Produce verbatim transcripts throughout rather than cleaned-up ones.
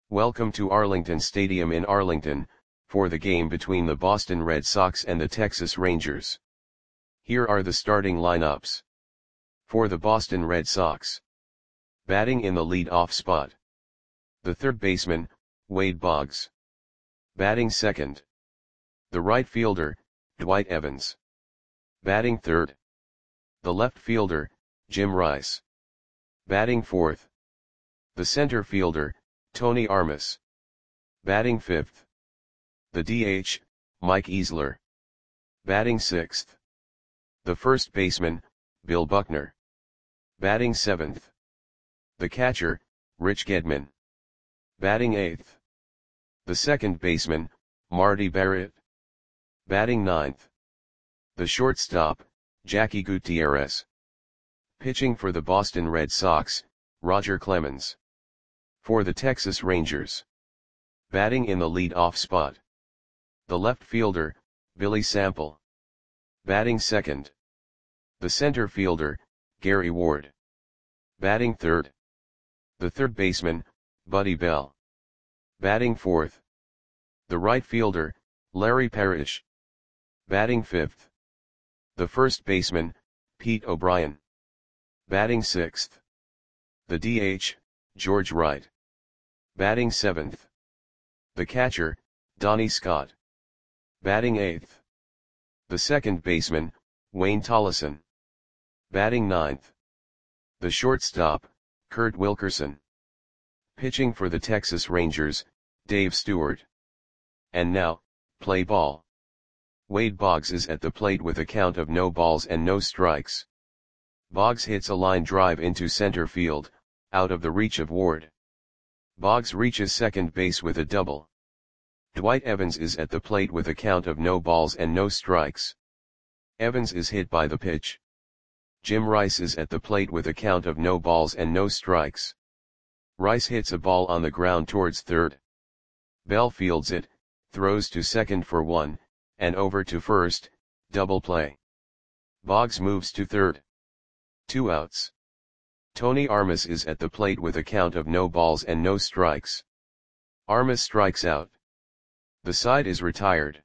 Welcome to Arlington Stadium in Arlington, for the game between the Boston Red Sox and the Texas Rangers. Here are the starting lineups. For the Boston Red Sox. Batting in the lead-off spot. The third baseman, Wade Boggs. Batting second. The right fielder, Dwight Evans. Batting third. The left fielder, Jim Rice. Batting fourth. The center fielder, Tony Armas. Batting fifth. The D H, Mike Easler. Batting sixth. The first baseman, Bill Buckner. Batting seventh. The catcher, Rich Gedman. Batting eighth. The second baseman, Marty Barrett. Batting ninth. The shortstop, Jackie Gutierrez. Pitching for the Boston Red Sox, Roger Clemens. For the Texas Rangers. Batting in the lead-off spot. The left fielder, Billy Sample. Batting second. The center fielder, Gary Ward. Batting third. The third baseman, Buddy Bell. Batting fourth. The right fielder, Larry Parrish. Batting fifth. The first baseman, Pete O'Brien. Batting sixth. The D H, George Wright. Batting seventh. The catcher, Donnie Scott. Batting eighth. The second baseman, Wayne Tollison. Batting ninth. The shortstop, Kurt Wilkerson. Pitching for the Texas Rangers, Dave Stewart. And now, play ball. Wade Boggs is at the plate with a count of no balls and no strikes. Boggs hits a line drive into center field, out of the reach of Ward. Boggs reaches second base with a double. Dwight Evans is at the plate with a count of no balls and no strikes. Evans is hit by the pitch. Jim Rice is at the plate with a count of no balls and no strikes. Rice hits a ball on the ground towards third. Bell fields it, throws to second for one, and over to first, double play. Boggs moves to third. Two outs. Tony Armas is at the plate with a count of no balls and no strikes. Armas strikes out. The side is retired.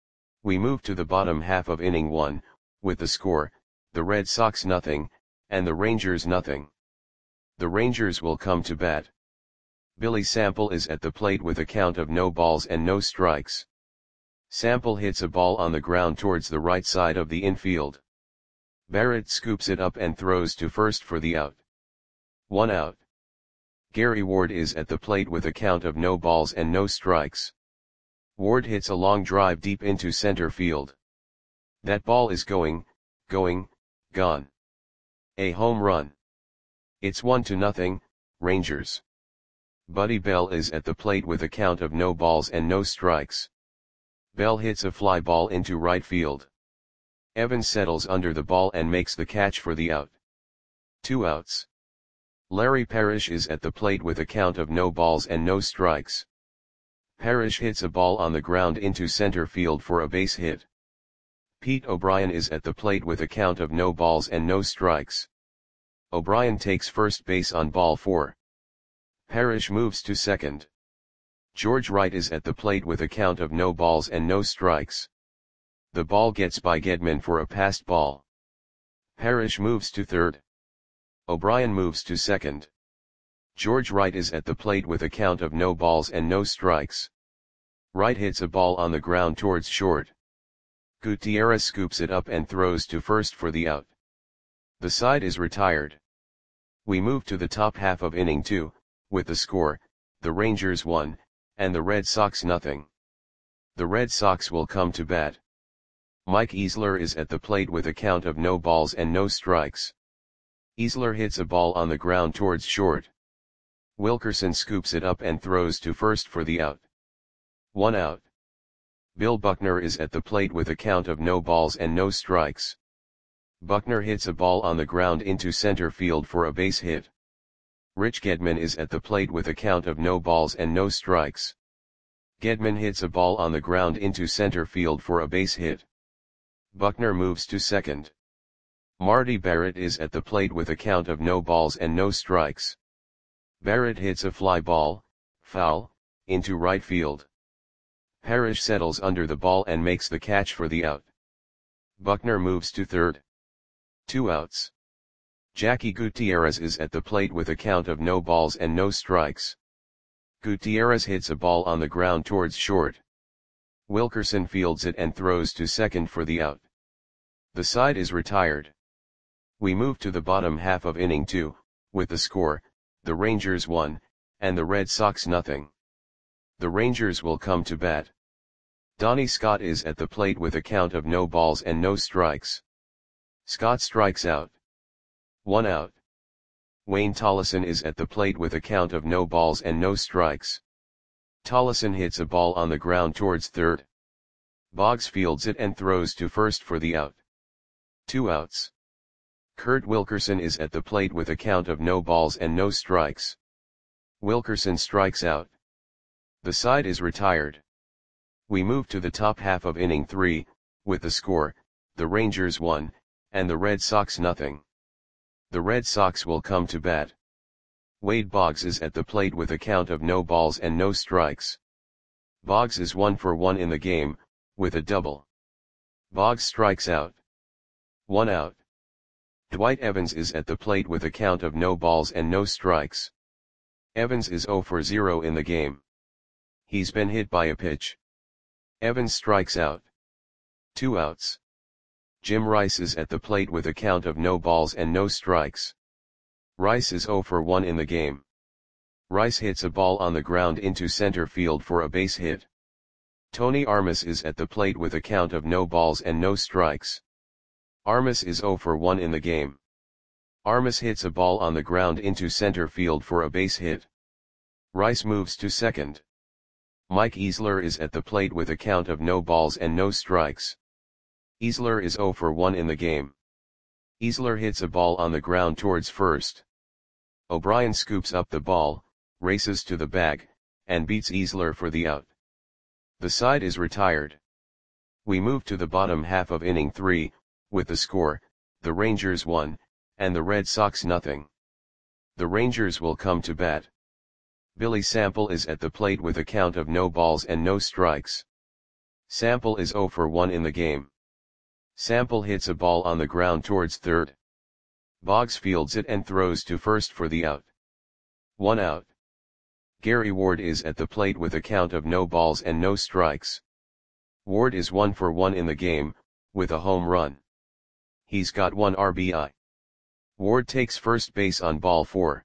We move to the bottom half of inning one, with the score, the Red Sox nothing, and the Rangers nothing. The Rangers will come to bat. Billy Sample is at the plate with a count of no balls and no strikes. Sample hits a ball on the ground towards the right side of the infield. Barrett scoops it up and throws to first for the out. One out. Gary Ward is at the plate with a count of no balls and no strikes. Ward hits a long drive deep into center field. That ball is going, going, gone. A home run. It's one to nothing, Rangers. Buddy Bell is at the plate with a count of no balls and no strikes. Bell hits a fly ball into right field. Evans settles under the ball and makes the catch for the out. Two outs. Larry Parrish is at the plate with a count of no balls and no strikes. Parrish hits a ball on the ground into center field for a base hit. Pete O'Brien is at the plate with a count of no balls and no strikes. O'Brien takes first base on ball four. Parrish moves to second. George Wright is at the plate with a count of no balls and no strikes. The ball gets by Gedman for a passed ball. Parrish moves to third. O'Brien moves to second. George Wright is at the plate with a count of no balls and no strikes. Wright hits a ball on the ground towards short. Gutierrez scoops it up and throws to first for the out. The side is retired. We move to the top half of inning two, with the score, the Rangers one, and the Red Sox nothing. The Red Sox will come to bat. Mike Easler is at the plate with a count of no balls and no strikes. Easler hits a ball on the ground towards short. Wilkerson scoops it up and throws to first for the out. One out. Bill Buckner is at the plate with a count of no balls and no strikes. Buckner hits a ball on the ground into center field for a base hit. Rich Gedman is at the plate with a count of no balls and no strikes. Gedman hits a ball on the ground into center field for a base hit. Buckner moves to second. Marty Barrett is at the plate with a count of no balls and no strikes. Barrett hits a fly ball, Foul, into right field. Parrish settles under the ball and makes the catch for the out. Buckner moves to third. Two outs. Jackie Gutierrez is at the plate with a count of no balls and no strikes. Gutierrez hits a ball on the ground towards short. Wilkerson fields it and throws to second for the out. The side is retired. We move to the bottom half of inning two, with the score, the Rangers one, and the Red Sox nothing. The Rangers will come to bat. Donnie Scott is at the plate with a count of no balls and no strikes. Scott strikes out. One out. Wayne Tollison is at the plate with a count of no balls and no strikes. Tollison hits a ball on the ground towards third. Boggs fields it and throws to first for the out. Two outs. Kurt Wilkerson is at the plate with a count of no balls and no strikes. Wilkerson strikes out. The side is retired. We move to the top half of inning three, with the score, the Rangers one, and the Red Sox nothing. The Red Sox will come to bat. Wade Boggs is at the plate with a count of no balls and no strikes. Boggs is one for one in the game, with a double. Boggs strikes out. One out. Dwight Evans is at the plate with a count of no balls and no strikes. Evans is zero for zero in the game. He's been hit by a pitch. Evans strikes out. Two outs. Jim Rice is at the plate with a count of no balls and no strikes. Rice is zero for one in the game. Rice hits a ball on the ground into center field for a base hit. Tony Armas is at the plate with a count of no balls and no strikes. Armas is zero for one in the game. Armas hits a ball on the ground into center field for a base hit. Rice moves to second. Mike Easler is at the plate with a count of no balls and no strikes. Easler is zero for one in the game. Easler hits a ball on the ground towards first. O'Brien scoops up the ball, races to the bag, and beats Easler for the out. The side is retired. We move to the bottom half of inning three, with the score, the Rangers one, and the Red Sox nothing. The Rangers will come to bat. Billy Sample is at the plate with a count of no balls and no strikes. Sample is zero for one in the game. Sample hits a ball on the ground towards third. Boggs fields it and throws to first for the out. One out. Gary Ward is at the plate with a count of no balls and no strikes. Ward is one for one in the game, with a home run. He's got one R B I. Ward takes first base on ball four.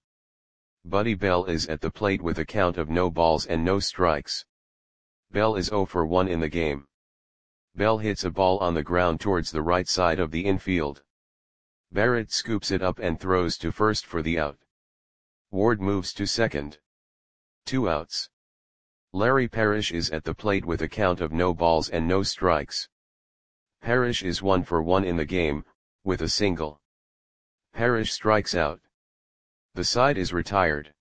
Buddy Bell is at the plate with a count of no balls and no strikes. Bell is zero for one in the game. Bell hits a ball on the ground towards the right side of the infield. Barrett scoops it up and throws to first for the out. Ward moves to second. Two outs. Larry Parrish is at the plate with a count of no balls and no strikes. Parrish is one for one in the game, with a single. Parrish strikes out. The side is retired.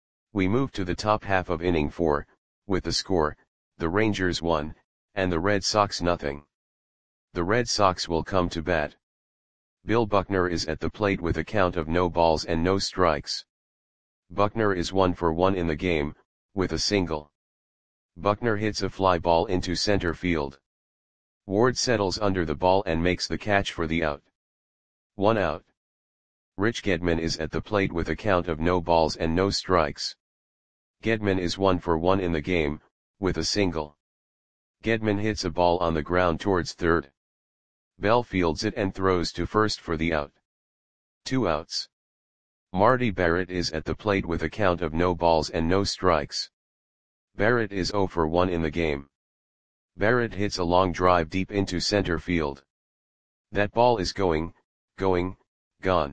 We move to the top half of inning four, with the score, the Rangers one, and the Red Sox nothing. The Red Sox will come to bat. Bill Buckner is at the plate with a count of no balls and no strikes. Buckner is one for one in the game, with a single. Buckner hits a fly ball into center field. Ward settles under the ball and makes the catch for the out. One out. Rich Gedman is at the plate with a count of no balls and no strikes. Gedman is one for one in the game, with a single. Gedman hits a ball on the ground towards third. Bell fields it and throws to first for the out. Two outs. Marty Barrett is at the plate with a count of no balls and no strikes. Barrett is zero for one in the game. Barrett hits a long drive deep into center field. That ball is going, going, gone.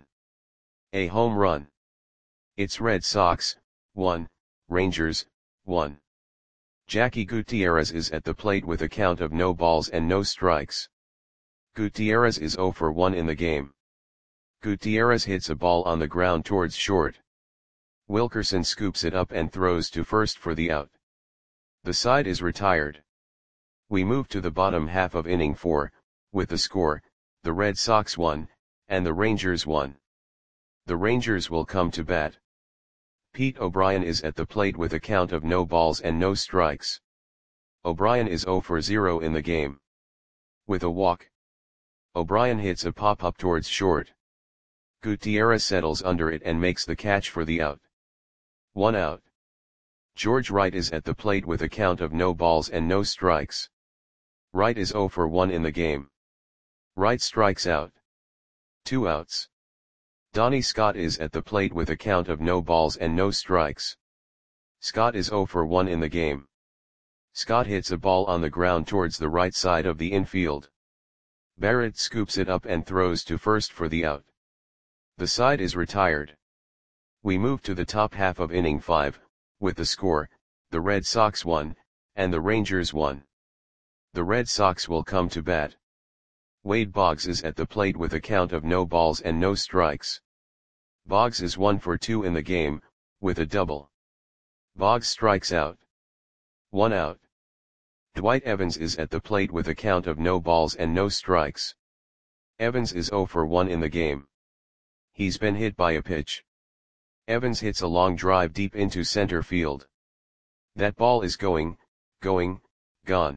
A home run. It's Red Sox, one, Rangers, one. Jackie Gutierrez is at the plate with a count of no balls and no strikes. Gutierrez is zero for one in the game. Gutierrez hits a ball on the ground towards short. Wilkerson scoops it up and throws to first for the out. The side is retired. We move to the bottom half of inning four, with the score, the Red Sox one, and the Rangers one. The Rangers will come to bat. Pete O'Brien is at the plate with a count of no balls and no strikes. O'Brien is zero for zero in the game. With a walk, O'Brien hits a pop-up towards short. Gutierrez settles under it and makes the catch for the out. One out. George Wright is at the plate with a count of no balls and no strikes. Wright is zero for one in the game. Wright strikes out. Two outs. Donnie Scott is at the plate with a count of no balls and no strikes. Scott is zero for one in the game. Scott hits a ball on the ground towards the right side of the infield. Barrett scoops it up and throws to first for the out. The side is retired. We move to the top half of inning five, with the score, the Red Sox won, and the Rangers won. The Red Sox will come to bat. Wade Boggs is at the plate with a count of no balls and no strikes. Boggs is one for two in the game, with a double. Boggs strikes out. One out. Dwight Evans is at the plate with a count of no balls and no strikes. Evans is zero for one in the game. He's been hit by a pitch. Evans hits a long drive deep into center field. That ball is going, going, gone.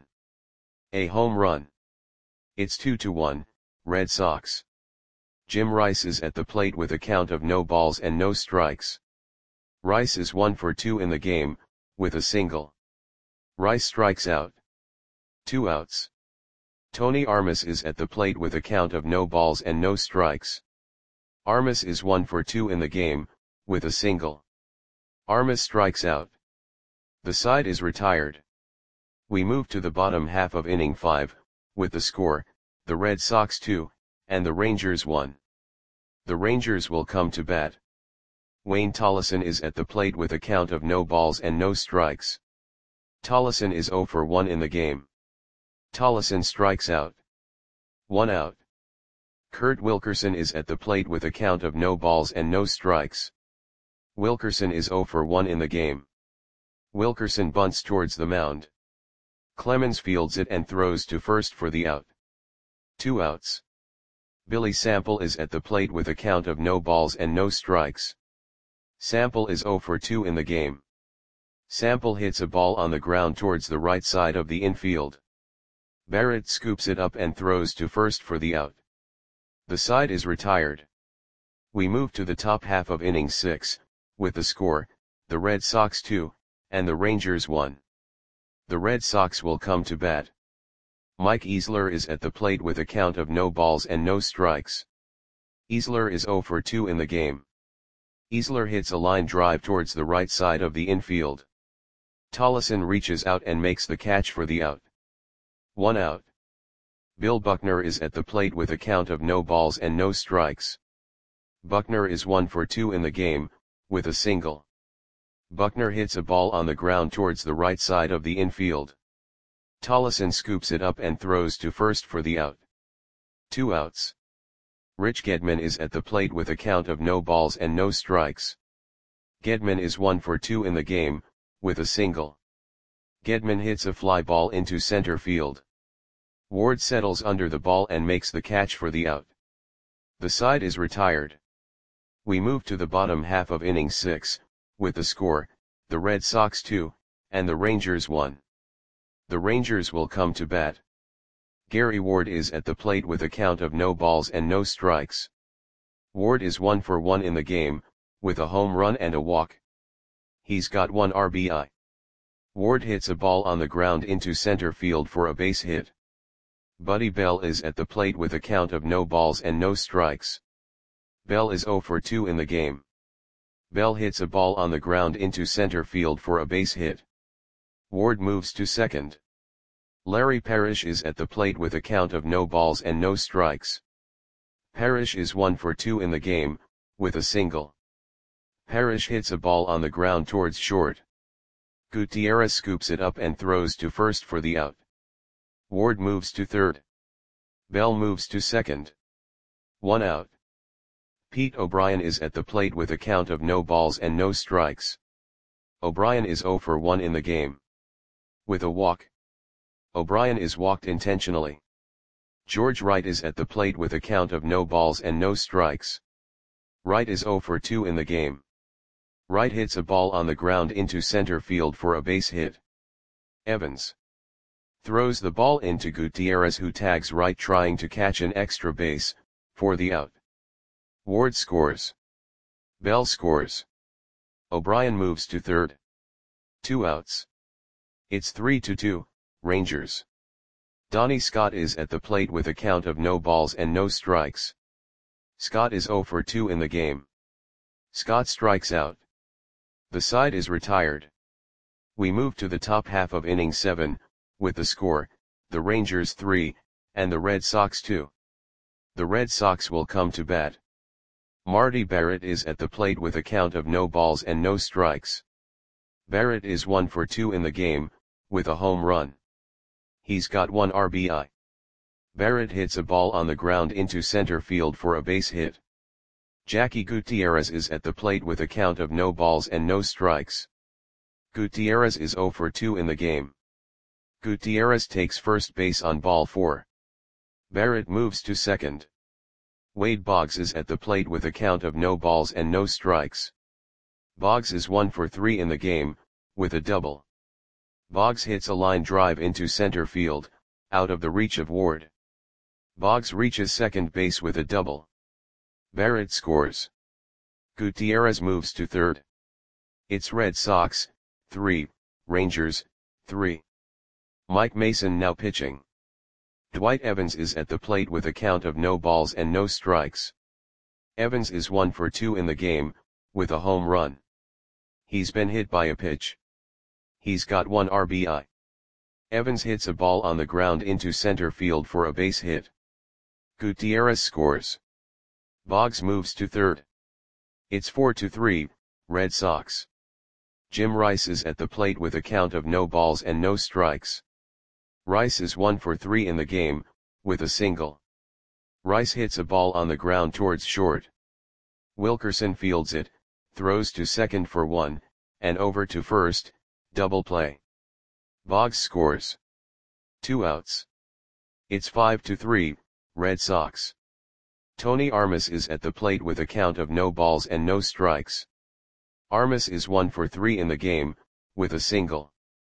A home run. It's two to one, Red Sox. Jim Rice is at the plate with a count of no balls and no strikes. Rice is one for two in the game, with a single. Rice strikes out. Two outs. Tony Armas is at the plate with a count of no balls and no strikes. Armas is one for two in the game, with a single. Armas strikes out. The side is retired. We move to the bottom half of inning five, with the score, the Red Sox two, and the Rangers one. The Rangers will come to bat. Wayne Tollison is at the plate with a count of no balls and no strikes. Tollison is zero for one in the game. Tollison strikes out. One out. Kurt Wilkerson is at the plate with a count of no balls and no strikes. Wilkerson is zero for one in the game. Wilkerson bunts towards the mound. Clemens fields it and throws to first for the out. Two outs. Billy Sample is at the plate with a count of no balls and no strikes. Sample is zero for two in the game. Sample hits a ball on the ground towards the right side of the infield. Barrett scoops it up and throws to first for the out. The side is retired. We move to the top half of inning six, with the score, the Red Sox two, and the Rangers one. The Red Sox will come to bat. Mike Easler is at the plate with a count of no balls and no strikes. Easler is zero for two in the game. Easler hits a line drive towards the right side of the infield. Tollison reaches out and makes the catch for the out. One out. Bill Buckner is at the plate with a count of no balls and no strikes. Buckner is one for two in the game, with a single. Buckner hits a ball on the ground towards the right side of the infield. Tollison scoops it up and throws to first for the out. Two outs. Rich Gedman is at the plate with a count of no balls and no strikes. Gedman is one for two in the game, with a single. Gedman hits a fly ball into center field. Ward settles under the ball and makes the catch for the out. The side is retired. We move to the bottom half of inning six, with the score, the Red Sox two, and the Rangers one. The Rangers will come to bat. Gary Ward is at the plate with a count of no balls and no strikes. Ward is one for one in the game, with a home run and a walk. He's got one R B I. Ward hits a ball on the ground into center field for a base hit. Buddy Bell is at the plate with a count of no balls and no strikes. Bell is zero for two in the game. Bell hits a ball on the ground into center field for a base hit. Ward moves to second. Larry Parrish is at the plate with a count of no balls and no strikes. Parrish is one for two in the game, with a single. Parrish hits a ball on the ground towards short. Gutierrez scoops it up and throws to first for the out. Ward moves to third. Bell moves to second. One out. Pete O'Brien is at the plate with a count of no balls and no strikes. O'Brien is zero for one in the game. With a walk. O'Brien is walked intentionally. George Wright is at the plate with a count of no balls and no strikes. Wright is zero for two in the game. Wright hits a ball on the ground into center field for a base hit. Evans throws the ball into Gutierrez, who tags Wright trying to catch an extra base, for the out. Ward scores. Bell scores. O'Brien moves to third. Two outs. It's three to two, Rangers. Donnie Scott is at the plate with a count of no balls and no strikes. Scott is oh for two in the game. Scott strikes out. The side is retired. We move to the top half of inning seven, with the score, the Rangers three, and the Red Sox two. The Red Sox will come to bat. Marty Barrett is at the plate with a count of no balls and no strikes. Barrett is one for two in the game, with a home run. He's got one R B I. Barrett hits a ball on the ground into center field for a base hit. Jackie Gutierrez is at the plate with a count of no balls and no strikes. Gutierrez is oh for two in the game. Gutierrez takes first base on ball four. Barrett moves to second. Wade Boggs is at the plate with a count of no balls and no strikes. Boggs is one for three in the game, with a double. Boggs hits a line drive into center field, out of the reach of Ward. Boggs reaches second base with a double. Barrett scores. Gutierrez moves to third. It's Red Sox, three, Rangers, three. Mike Mason now pitching. Dwight Evans is at the plate with a count of no balls and no strikes. Evans is one for two in the game, with a home run. He's been hit by a pitch. He's got one R B I. Evans hits a ball on the ground into center field for a base hit. Gutierrez scores. Boggs moves to third. It's four to three, Red Sox. Jim Rice is at the plate with a count of no balls and no strikes. Rice is one for three in the game, with a single. Rice hits a ball on the ground towards short. Wilkerson fields it, throws to second for one, and over to first, double play. Boggs scores. Two outs. It's five to three, Red Sox. Tony Armas is at the plate with a count of no balls and no strikes. Armas is one for three in the game, with a single.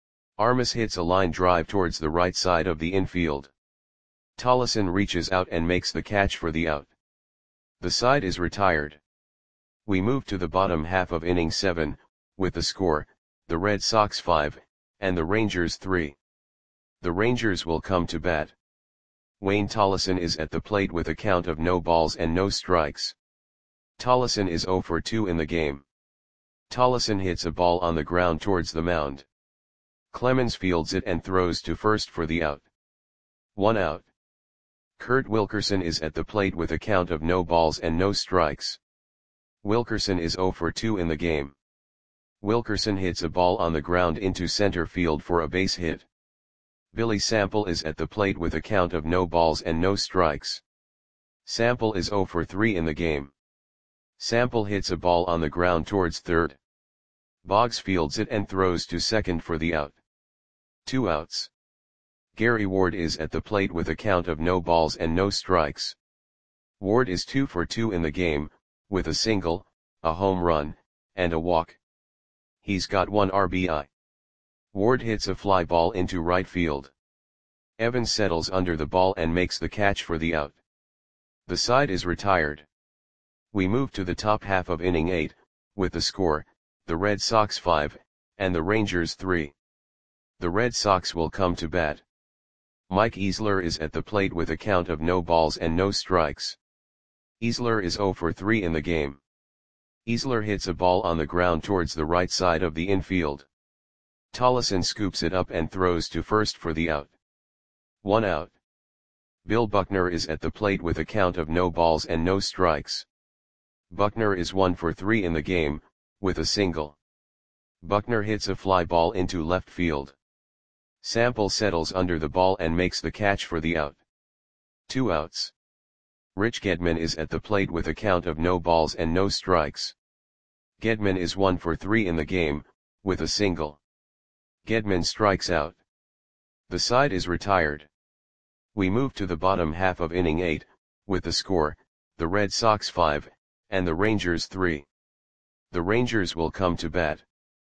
Armas hits a line drive towards the right side of the infield. Tollison reaches out and makes the catch for the out. The side is retired. We move to the bottom half of inning seven, with the score, the Red Sox five, and the Rangers three. The Rangers will come to bat. Wayne Tollison is at the plate with a count of no balls and no strikes. Tollison is oh for two in the game. Tollison hits a ball on the ground towards the mound. Clemens fields it and throws to first for the out. One out. Kurt Wilkerson is at the plate with a count of no balls and no strikes. Wilkerson is oh for two in the game. Wilkerson hits a ball on the ground into center field for a base hit. Billy Sample is at the plate with a count of no balls and no strikes. Sample is oh for three in the game. Sample hits a ball on the ground towards third. Boggs fields it and throws to second for the out. Two outs. Gary Ward is at the plate with a count of no balls and no strikes. Ward is two for two in the game, with a single, a home run, and a walk. He's got one R B I. Ward hits a fly ball into right field. Evans settles under the ball and makes the catch for the out. The side is retired. We move to the top half of inning eight, with the score, the Red Sox five, and the Rangers three. The Red Sox will come to bat. Mike Easler is at the plate with a count of no balls and no strikes. Easler is oh for three in the game. Easler hits a ball on the ground towards the right side of the infield. Tollison scoops it up and throws to first for the out. One out. Bill Buckner is at the plate with a count of no balls and no strikes. Buckner is one for three in the game, with a single. Buckner hits a fly ball into left field. Sample settles under the ball and makes the catch for the out. Two outs. Rich Gedman is at the plate with a count of no balls and no strikes. Gedman is one for three in the game, with a single. Gedman strikes out. The side is retired. We move to the bottom half of inning eight, with the score, the Red Sox five, and the Rangers three. The Rangers will come to bat.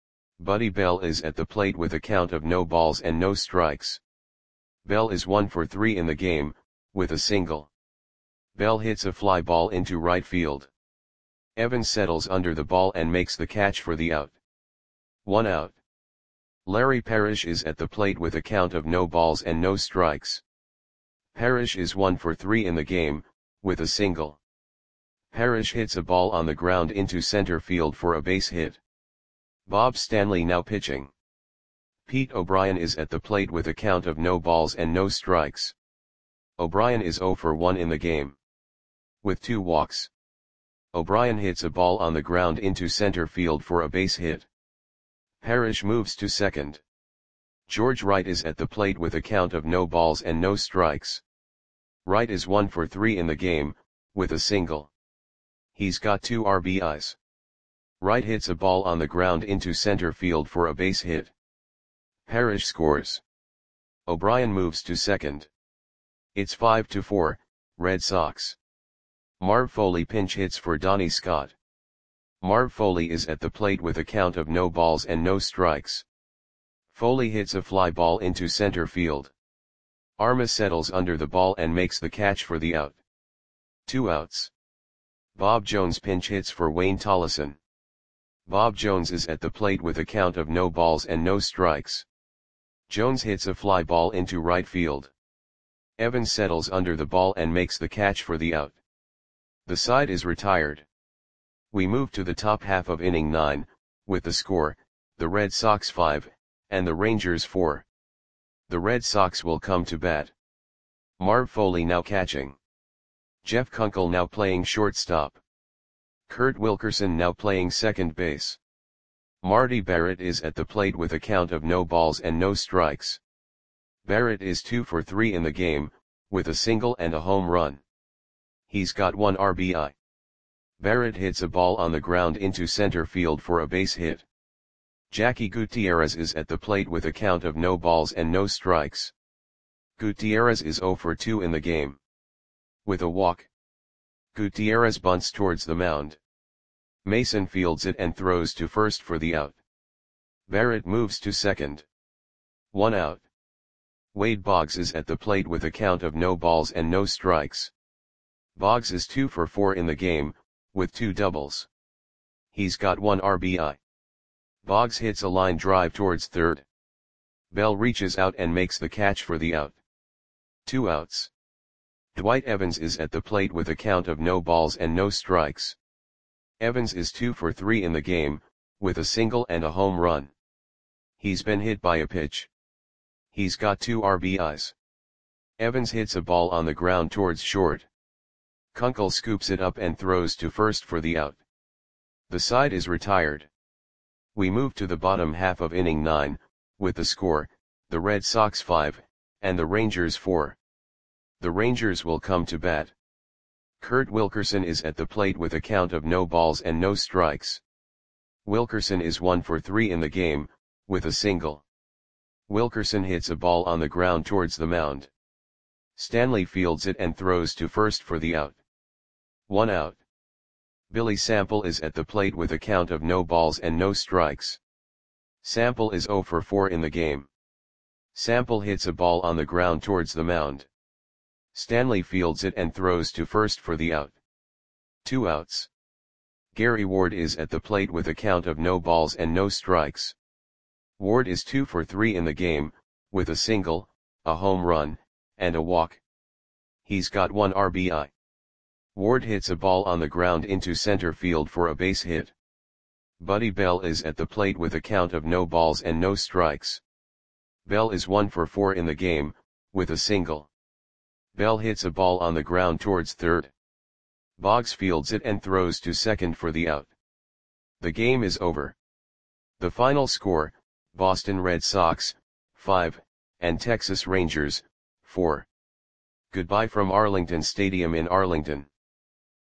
Buddy Bell is at the plate with a count of no balls and no strikes. Bell is one for three in the game, with a single. Bell hits a fly ball into right field. Evans settles under the ball and makes the catch for the out. One out. Larry Parrish is at the plate with a count of no balls and no strikes. Parrish is one for three in the game, with a single. Parrish hits a ball on the ground into center field for a base hit. Bob Stanley now pitching. Pete O'Brien is at the plate with a count of no balls and no strikes. O'Brien is zero for one in the game. With two walks. O'Brien hits a ball on the ground into center field for a base hit. Parrish moves to second. George Wright is at the plate with a count of no balls and no strikes. Wright is one for three in the game, with a single. He's got two R B Is. Wright hits a ball on the ground into center field for a base hit. Parrish scores. O'Brien moves to second. It's five to four, Red Sox. Marv Foley pinch hits for Donnie Scott. Marv Foley is at the plate with a count of no balls and no strikes. Foley hits a fly ball into center field. Armas settles under the ball and makes the catch for the out. Two outs. Bob Jones pinch hits for Wayne Tollison. Bob Jones is at the plate with a count of no balls and no strikes. Jones hits a fly ball into right field. Evans settles under the ball and makes the catch for the out. The side is retired. We move to the top half of inning nine, with the score, the Red Sox five, and the Rangers four. The Red Sox will come to bat. Marv Foley now catching. Jeff Kunkel now playing shortstop. Kurt Wilkerson now playing second base. Marty Barrett is at the plate with a count of no balls and no strikes. Barrett is two for three in the game, with a single and a home run. He's got one R B I. Barrett hits a ball on the ground into center field for a base hit. Jackie Gutierrez is at the plate with a count of no balls and no strikes. Gutierrez is zero for two in the game. With a walk. Gutierrez bunts towards the mound. Mason fields it and throws to first for the out. Barrett moves to second. One out. Wade Boggs is at the plate with a count of no balls and no strikes. Boggs is two for four in the game, with two doubles. He's got one R B I. Boggs hits a line drive towards third. Bell reaches out and makes the catch for the out. Two outs. Dwight Evans is at the plate with a count of no balls and no strikes. Evans is two for three in the game, with a single and a home run. He's been hit by a pitch. He's got two R B Is. Evans hits a ball on the ground towards short. Kunkel scoops it up and throws to first for the out. The side is retired. We move to the bottom half of inning nine, with the score, the Red Sox five, and the Rangers four. The Rangers will come to bat. Kurt Wilkerson is at the plate with a count of no balls and no strikes. Wilkerson is one for three in the game, with a single. Wilkerson hits a ball on the ground towards the mound. Stanley fields it and throws to first for the out. One out. Billy Sample is at the plate with a count of no balls and no strikes. Sample is zero for four in the game. Sample hits a ball on the ground towards the mound. Stanley fields it and throws to first for the out. Two outs. Gary Ward is at the plate with a count of no balls and no strikes. Ward is two for three in the game, with a single, a home run, and a walk. He's got one R B I. Ward hits a ball on the ground into center field for a base hit. Buddy Bell is at the plate with a count of no balls and no strikes. Bell is one for four in the game, with a single. Bell hits a ball on the ground towards third. Boggs fields it and throws to second for the out. The game is over. The final score, Boston Red Sox, five, and Texas Rangers, four. Goodbye from Arlington Stadium in Arlington.